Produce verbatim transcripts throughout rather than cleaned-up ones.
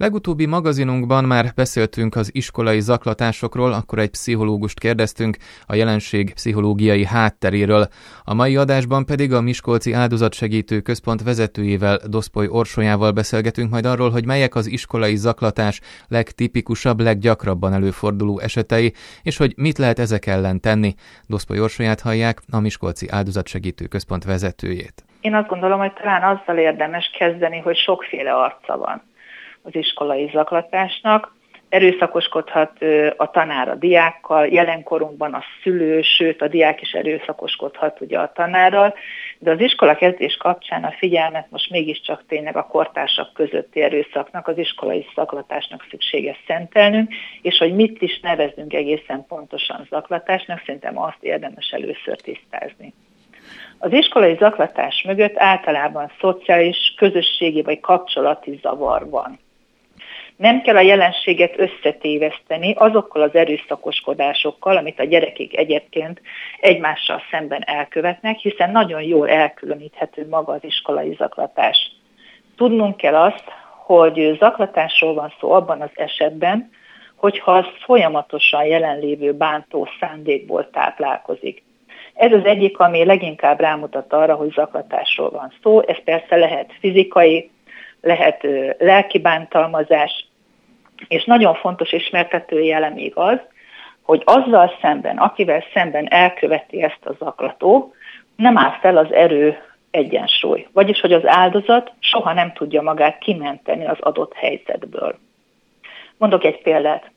Legutóbbi magazinunkban már beszéltünk az iskolai zaklatásokról, akkor egy pszichológust kérdeztünk a jelenség pszichológiai hátteréről. A mai adásban pedig a Miskolci Áldozatsegítő Központ vezetőjével, Doszpoly Orsolyával beszélgetünk majd arról, hogy melyek az iskolai zaklatás legtipikusabb, leggyakrabban előforduló esetei, és hogy mit lehet ezek ellen tenni. Doszpoly Orsolyát hallják, a Miskolci Áldozatsegítő Központ vezetőjét. Én azt gondolom, hogy talán azzal érdemes kezdeni, hogy sokféle arca van az iskolai zaklatásnak. Erőszakoskodhat a tanár a diákkal, jelenkorunkban a szülő, sőt a diák is erőszakoskodhat ugye a tanárral, de az iskola kezdés kapcsán a figyelmet most mégiscsak tényleg a kortársak közötti erőszaknak, az iskolai zaklatásnak szükséges szentelnünk, és hogy mit is nevezünk egészen pontosan zaklatásnak, szerintem azt érdemes először tisztázni. Az iskolai zaklatás mögött általában szociális, közösségi vagy kapcsolati zavar van. Nem kell a jelenséget összetéveszteni azokkal az erőszakoskodásokkal, amit a gyerekek egyébként egymással szemben elkövetnek, hiszen nagyon jól elkülöníthető maga az iskolai zaklatás. Tudnunk kell azt, hogy zaklatásról van szó abban az esetben, hogyha az folyamatosan jelenlévő bántó szándékból táplálkozik. Ez az egyik, ami leginkább rámutat arra, hogy zaklatásról van szó. Ez persze lehet fizikai, lehet lelki bántalmazás, és nagyon fontos ismertető jele még az, hogy azzal szemben, akivel szemben elköveti ezt a zaklató, nem áll fel az erő egyensúly. Vagyis, hogy az áldozat soha nem tudja magát kimenteni az adott helyzetből. Mondok egy példát.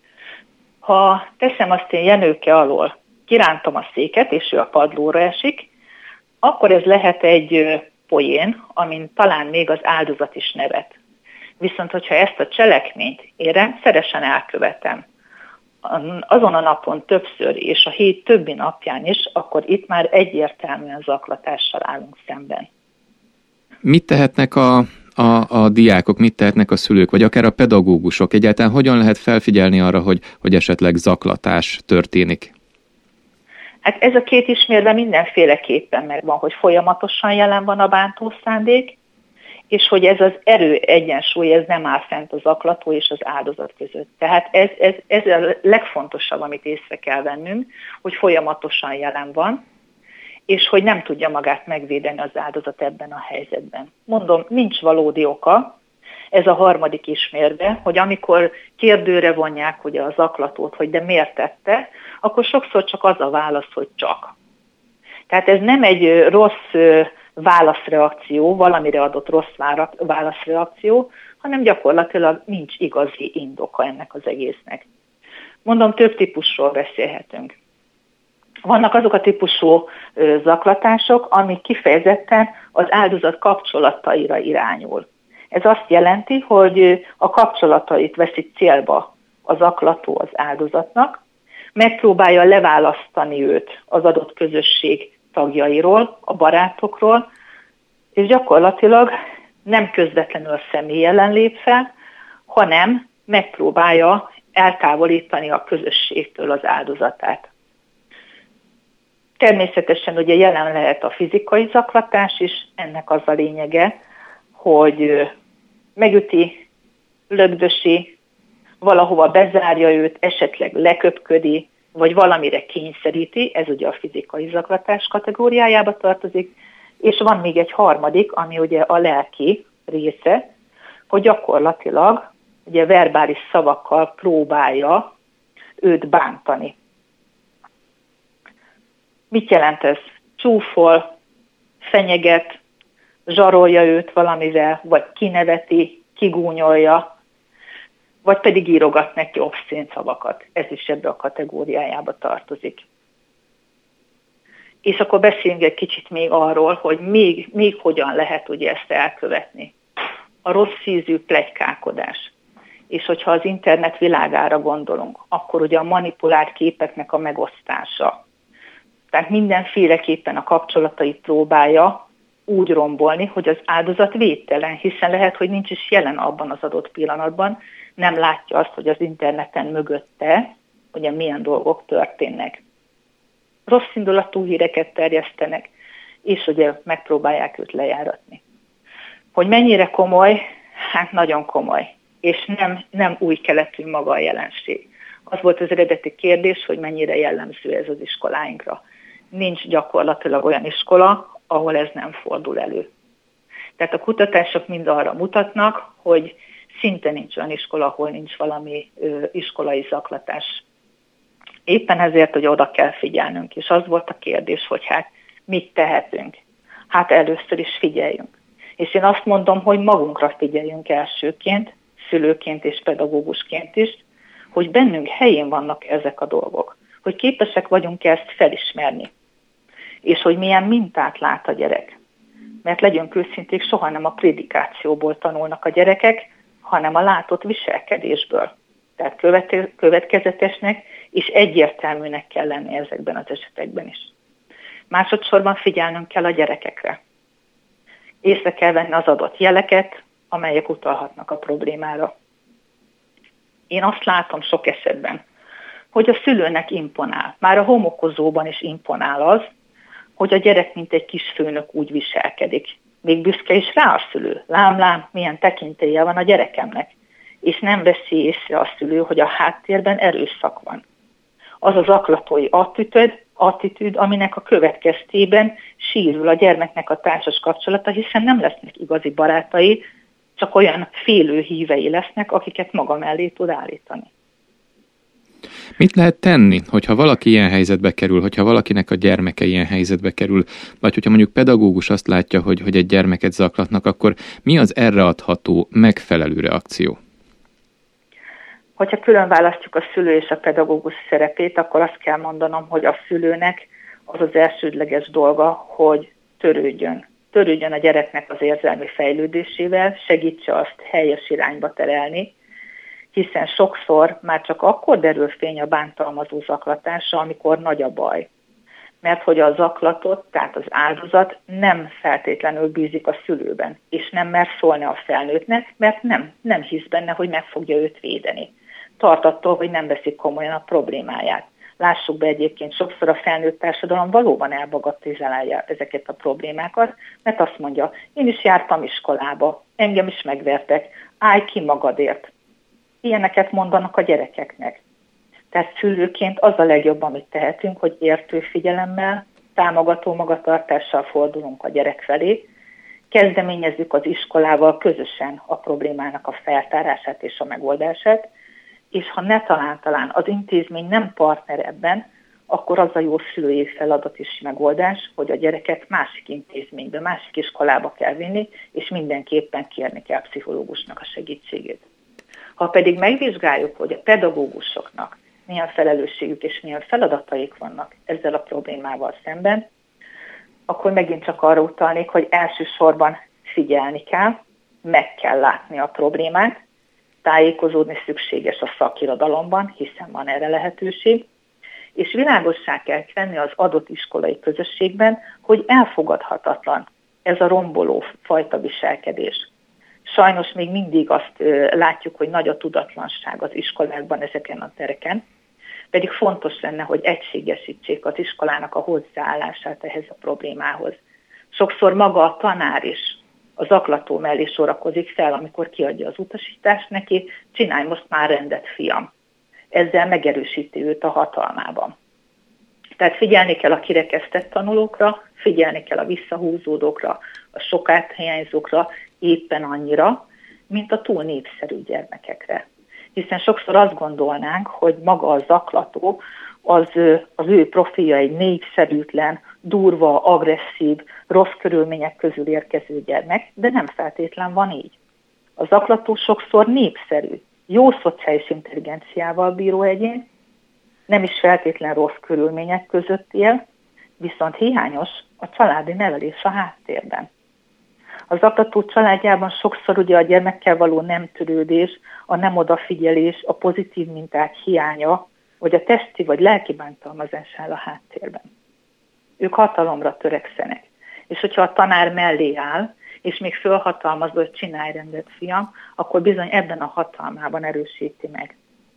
Ha teszem azt én Jenőke alól, kirántom a széket, és ő a padlóra esik, akkor ez lehet egy poén, amin talán még az áldozat is nevet. Viszont, hogyha ezt a cselekményt én rendszeresen elkövetem, azon a napon többször, és a hét többi napján is, akkor itt már egyértelműen zaklatással állunk szemben. Mit tehetnek a, a, a diákok, mit tehetnek a szülők, vagy akár a pedagógusok? Egyáltalán hogyan lehet felfigyelni arra, hogy, hogy esetleg zaklatás történik? Hát ez a két ismérve mindenféleképpen megvan, hogy folyamatosan jelen van a bántó szándék, és hogy ez az erő egyensúly, ez nem áll fent a zaklató és az áldozat között. Tehát ez, ez, ez a legfontosabb, amit észre kell vennünk, hogy folyamatosan jelen van, és hogy nem tudja magát megvédeni az áldozat ebben a helyzetben. Mondom, nincs valódi oka, ez a harmadik ismérve, hogy amikor kérdőre vonják ugye a zaklatót, hogy de miért tette, akkor sokszor csak az a válasz, hogy csak. Tehát ez nem egy rossz válaszreakció, valamire adott rossz válaszreakció, hanem gyakorlatilag nincs igazi indoka ennek az egésznek. Mondom, több típusról beszélhetünk. Vannak azok a típusú zaklatások, amik kifejezetten az áldozat kapcsolataira irányul. Ez azt jelenti, hogy a kapcsolatait veszi célba a zaklató az áldozatnak, megpróbálja leválasztani őt az adott közösség tagjairól, a barátokról, és gyakorlatilag nem közvetlenül a személy jelen lép fel, hanem megpróbálja eltávolítani a közösségtől az áldozatát. Természetesen ugye jelen lehet a fizikai zaklatás is, ennek az a lényege, hogy megüti, lögdösi, valahova bezárja őt, esetleg leköpködi, vagy valamire kényszeríti, ez ugye a fizikai zaklatás kategóriájába tartozik, és van még egy harmadik, ami ugye a lelki része, hogy gyakorlatilag ugye verbális szavakkal próbálja őt bántani. Mit jelent ez? Csúfol, fenyeget, zsarolja őt valamivel, vagy kineveti, kigúnyolja, vagy pedig írogat neki obszén szavakat. Ez is ebbe a kategóriájába tartozik. És akkor beszéljünk egy kicsit még arról, hogy még, még hogyan lehet ugye ezt elkövetni. A rossz ízű pletykálkodás. És hogyha az internet világára gondolunk, akkor ugye a manipulált képeknek a megosztása. Tehát mindenféleképpen a kapcsolatait próbálja úgy rombolni, hogy az áldozat védtelen, hiszen lehet, hogy nincs is jelen abban az adott pillanatban, nem látja azt, hogy az interneten mögötte, ugye milyen dolgok történnek. Rossz indulatú híreket terjesztenek, és ugye megpróbálják őt lejáratni. Hogy mennyire komoly? Hát nagyon komoly. és nem, nem új keletű maga a jelenség. Az volt az eredeti kérdés, hogy mennyire jellemző ez az iskoláinkra. Nincs gyakorlatilag olyan iskola, ahol ez nem fordul elő. Tehát a kutatások mind arra mutatnak, hogy szinte nincs olyan iskola, ahol nincs valami ö, iskolai zaklatás. Éppen ezért, hogy oda kell figyelnünk. És az volt a kérdés, hogy hát mit tehetünk? Hát először is figyeljünk. És én azt mondom, hogy magunkra figyeljünk elsőként, szülőként és pedagógusként is, hogy bennünk helyén vannak ezek a dolgok. Hogy képesek vagyunk ezt felismerni. És hogy milyen mintát lát a gyerek. Mert legyünk őszinték, soha nem a prédikációból tanulnak a gyerekek, hanem a látott viselkedésből. Tehát következetesnek és egyértelműnek kell lenni ezekben az esetekben is. Másodszorban figyelnünk kell a gyerekekre. Észre kell venni az adott jeleket, amelyek utalhatnak a problémára. Én azt látom sok esetben, hogy a szülőnek imponál. Már a homokozóban is imponál az, hogy a gyerek mint egy kis főnök úgy viselkedik. Még büszke is rá a szülő. Lám, lám, milyen tekintélye van a gyerekemnek. És nem veszi észre a szülő, hogy a háttérben erőszak van. Az az zaklatói attitűd, attitűd, aminek a következtében sérül a gyermeknek a társas kapcsolata, hiszen nem lesznek igazi barátai, csak olyan félő hívei lesznek, akiket maga mellé tud állítani. Mit lehet tenni, hogyha valaki ilyen helyzetbe kerül, hogyha valakinek a gyermeke ilyen helyzetbe kerül, vagy hogyha mondjuk pedagógus azt látja, hogy, hogy egy gyermeket zaklatnak, akkor mi az erre adható megfelelő reakció? Hogyha külön választjuk a szülő és a pedagógus szerepét, akkor azt kell mondanom, hogy a szülőnek az az elsődleges dolga, hogy törődjön. Törődjön a gyereknek az érzelmi fejlődésével, segítse azt helyes irányba terelni, hiszen sokszor már csak akkor derül fény a bántalmazó zaklatásra, amikor nagy a baj. Mert hogy a zaklatott, tehát az áldozat nem feltétlenül bízik a szülőben, és nem mer szólni a felnőttnek, mert nem, nem hisz benne, hogy meg fogja őt védeni. Tart attól, hogy nem veszik komolyan a problémáját. Lássuk be egyébként, sokszor a felnőtt társadalom valóban elbagatelizálja ezeket a problémákat, mert azt mondja, én is jártam iskolába, engem is megvertek, állj ki magadért. Ilyeneket mondanak a gyerekeknek. Tehát szülőként az a legjobb, amit tehetünk, hogy értő figyelemmel, támogató magatartással fordulunk a gyerek felé, kezdeményezzük az iskolával közösen a problémának a feltárását és a megoldását, és ha ne talán-talán az intézmény nem partner ebben, akkor az a jó szülői feladat és megoldás, hogy a gyereket másik intézménybe, másik iskolába kell vinni, és mindenképpen kérni kell pszichológusnak a segítségét. Ha pedig megvizsgáljuk, hogy a pedagógusoknak milyen felelősségük és milyen feladataik vannak ezzel a problémával szemben, akkor megint csak arra utalnék, hogy elsősorban figyelni kell, meg kell látni a problémát, tájékozódni szükséges a szakirodalomban, hiszen van erre lehetőség, és világossá kell tenni az adott iskolai közösségben, hogy elfogadhatatlan ez a romboló fajta viselkedés. Sajnos még mindig azt látjuk, hogy nagy a tudatlanság az iskolákban ezeken a tereken, pedig fontos lenne, hogy egységesítsék az iskolának a hozzáállását ehhez a problémához. Sokszor maga a tanár is a zaklató mellé sorakozik fel, amikor kiadja az utasítást neki, csinálj most már rendet, fiam. Ezzel megerősíti őt a hatalmában. Tehát figyelni kell a kirekesztett tanulókra, figyelni kell a visszahúzódókra, a sok áthiányzókra éppen annyira, mint a túl népszerű gyermekekre. Hiszen sokszor azt gondolnánk, hogy maga a zaklató, az, az ő profilja egy népszerűtlen, durva, agresszív, rossz körülmények közül érkező gyermek, de nem feltétlen van így. A zaklató sokszor népszerű, jó szociális intelligenciával bíró egyén, nem is feltétlen rossz körülmények között él, viszont hiányos a családi nevelés a háttérben. A zaklató családjában sokszor ugye a gyermekkel való nem törődés, a nem odafigyelés, a pozitív minták hiánya, vagy a testi vagy lelki bántalmazás áll a háttérben. Ők hatalomra törekszenek. És hogyha a tanár mellé áll, és még fölhatalmazza, hogy csinálj rendet, fiam, akkor bizony ebben a hatalmában erősíti meg.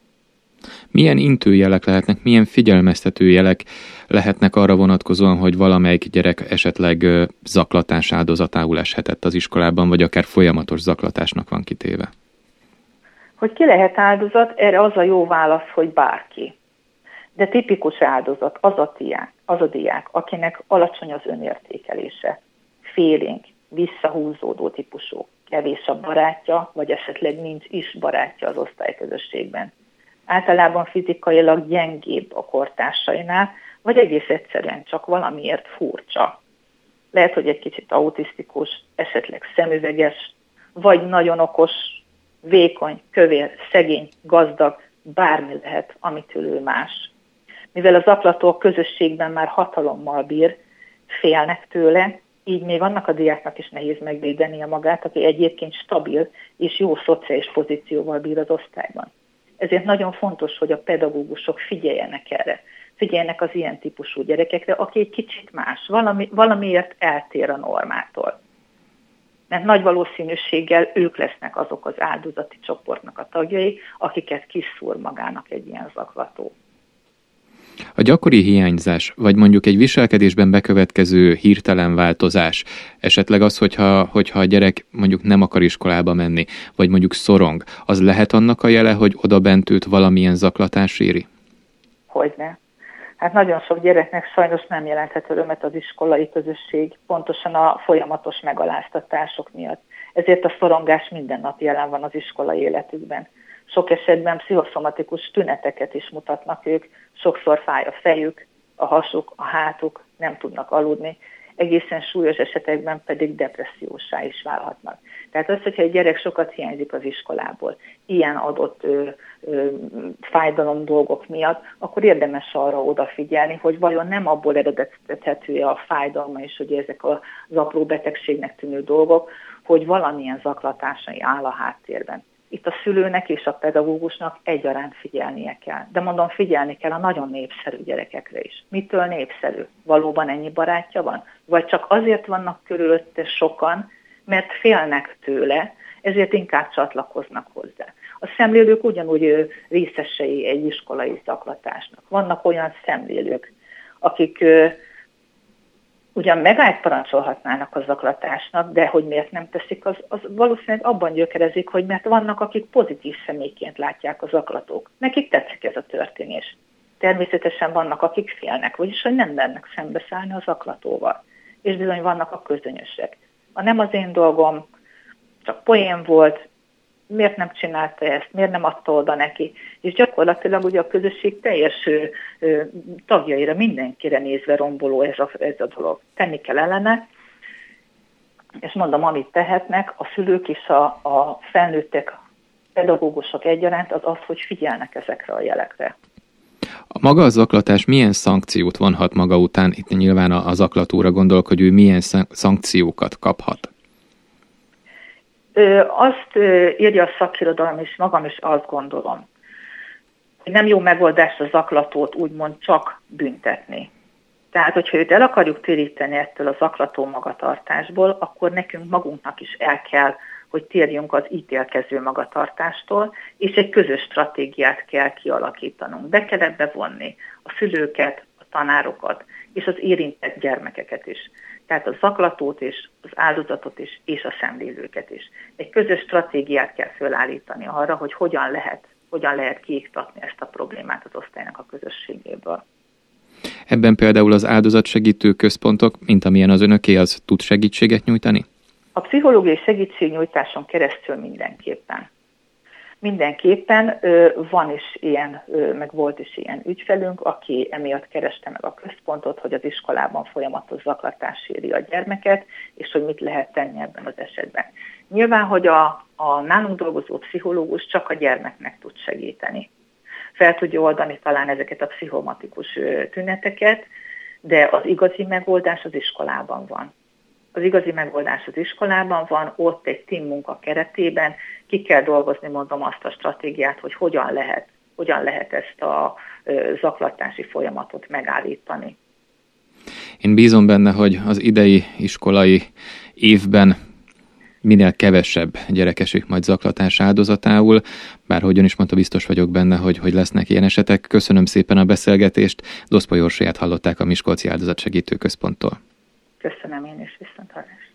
Milyen intőjelek lehetnek, milyen figyelmeztető jelek lehetnek arra vonatkozóan, hogy valamelyik gyerek esetleg zaklatás áldozatául eshetett az iskolában, vagy akár folyamatos zaklatásnak van kitéve? Hogy ki lehet áldozat, erre az a jó válasz, hogy bárki. De tipikus áldozat az a diák, az a diák, akinek alacsony az önértékelése, félénk, visszahúzódó típusú, kevés a barátja, vagy esetleg nincs is barátja az osztályközösségben. Általában fizikailag gyengébb a kortársainál, vagy egész egyszerűen csak valamiért furcsa. Lehet, hogy egy kicsit autisztikus, esetleg szemüveges, vagy nagyon okos, vékony, kövér, szegény, gazdag, bármi lehet, amitől ő más. Mivel a zaklató a közösségben már hatalommal bír, félnek tőle, így még annak a diáknak is nehéz megvédenie magát, aki egyébként stabil és jó szociális pozícióval bír az osztályban. Ezért nagyon fontos, hogy a pedagógusok figyeljenek erre. Figyeljenek az ilyen típusú gyerekekre, aki egy kicsit más, valami, valamiért eltér a normától. Mert nagy valószínűséggel ők lesznek azok az áldozati csoportnak a tagjai, akiket kiszúr magának egy ilyen zaklató. A gyakori hiányzás, vagy mondjuk egy viselkedésben bekövetkező hirtelen változás, esetleg az, hogyha, hogyha a gyerek mondjuk nem akar iskolába menni, vagy mondjuk szorong, az lehet annak a jele, hogy odabent őt valamilyen zaklatás éri? Hogyne. Hát nagyon sok gyereknek sajnos nem jelenthet örömet az iskolai közösség, pontosan a folyamatos megaláztatások miatt. Ezért a szorongás minden nap jelen van az iskolai életükben. Sok esetben pszichoszomatikus tüneteket is mutatnak ők, sokszor fáj a fejük, a hasuk, a hátuk, nem tudnak aludni, egészen súlyos esetekben pedig depressziósá is válhatnak. Tehát az, hogyha egy gyerek sokat hiányzik az iskolából, ilyen adott ö, ö, fájdalom dolgok miatt, akkor érdemes arra odafigyelni, hogy vajon nem abból eredeztethető a fájdalma és hogy ezek az apró betegségnek tűnő dolgok, hogy valamilyen zaklatásai áll a háttérben. Itt a szülőnek és a pedagógusnak egyaránt figyelnie kell. De mondom, figyelni kell a nagyon népszerű gyerekekre is. Mitől népszerű? Valóban ennyi barátja van? Vagy csak azért vannak körülötte sokan, mert félnek tőle, ezért inkább csatlakoznak hozzá. A szemlélők ugyanúgy részesei egy iskolai zaklatásnak. Vannak olyan szemlélők, akik ugyan megállt parancsolhatnának a zaklatásnak, de hogy miért nem teszik, az, az valószínűleg abban gyökerezik, hogy mert vannak, akik pozitív személyként látják a zaklatók. Nekik tetszik ez a történés. Természetesen vannak, akik félnek, vagyis hogy nem mernek szembeszállni a zaklatóval. És bizony vannak a közönösek. A nem az én dolgom, csak poén volt, miért nem csinálta ezt, miért nem adta oda neki. És gyakorlatilag ugye a közösség teljes ö, ö, tagjaira, mindenkire nézve romboló ez a, ez a dolog. Tenni kell ellene, és mondom, amit tehetnek, a szülők és a, a felnőttek, pedagógusok egyaránt, az az, hogy figyelnek ezekre a jelekre. A maga a zaklatás milyen szankciót vonhat maga után? Itt nyilván a, a zaklatóra gondolok, hogy ő milyen szankciókat kaphat. Azt írja a szakirodalom, és magam is azt gondolom, hogy nem jó megoldás a zaklatót úgymond csak büntetni. Tehát, hogyha őt el akarjuk téríteni ettől a zaklató magatartásból, akkor nekünk magunknak is el kell, hogy térjünk az ítélkező magatartástól, és egy közös stratégiát kell kialakítanunk. Be kell ebbe vonni a szülőket, a tanárokat, és az érintett gyermekeket is. Tehát a zaklatót is, az áldozatot is, és a szemlélőket is. Egy közös stratégiát kell fölállítani arra, hogy hogyan lehet, hogyan lehet kiiktatni ezt a problémát az osztálynak a közösségéből. Ebben például az áldozatsegítő központok, mint amilyen az önöké, az tud segítséget nyújtani? A pszichológiai segítségnyújtáson keresztül mindenképpen. Mindenképpen van is ilyen, meg volt is ilyen ügyfelünk, aki emiatt kereste meg a központot, hogy az iskolában folyamatos zaklatás éri a gyermeket, és hogy mit lehet tenni ebben az esetben. Nyilván, hogy a, a nálunk dolgozó pszichológus csak a gyermeknek tud segíteni. Fel tudja oldani talán ezeket a pszichomatikus tüneteket, de az igazi megoldás az iskolában van. Az igazi megoldás az iskolában van, ott egy team munka keretében ki kell dolgozni, mondom, azt a stratégiát, hogy hogyan lehet, hogyan lehet ezt a zaklatási folyamatot megállítani. Én bízom benne, hogy az idei iskolai évben minél kevesebb gyerek esik majd zaklatás áldozatául, bár hogyan is mondta, biztos vagyok benne, hogy, hogy lesznek ilyen esetek. Köszönöm szépen a beszélgetést. Doszpoly Orsolyát hallották a Miskolci Áldozatsegítő Központtól. Köszönöm én is, viszonthallásra.